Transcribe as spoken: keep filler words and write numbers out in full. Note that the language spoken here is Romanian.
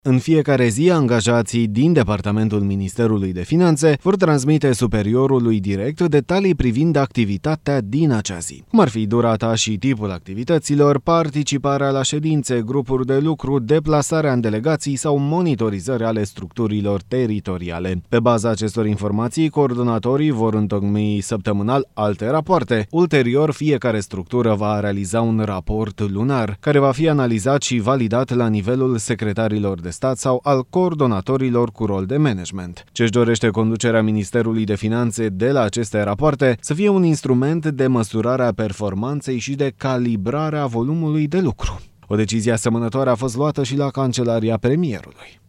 În fiecare zi, angajații din Departamentul Ministerului de Finanțe vor transmite superiorului direct detalii privind activitatea din acea zi, cum ar fi durata și tipul activităților, participarea la ședințe, grupuri de lucru, deplasarea în delegații sau monitorizări ale structurilor teritoriale. Pe baza acestor informații, coordonatorii vor întocmi săptămânal alte rapoarte. Ulterior, fiecare structură va realiza un raport lunar, care va fi analizat și validat la nivelul secretarilor de stat sau al coordonatorilor cu rol de management. Ce-și dorește conducerea Ministerului de Finanțe de la aceste rapoarte să fie un instrument de măsurare a performanței și de calibrare a volumului de lucru. O decizie asemănătoare a fost luată și la Cancelaria Premierului.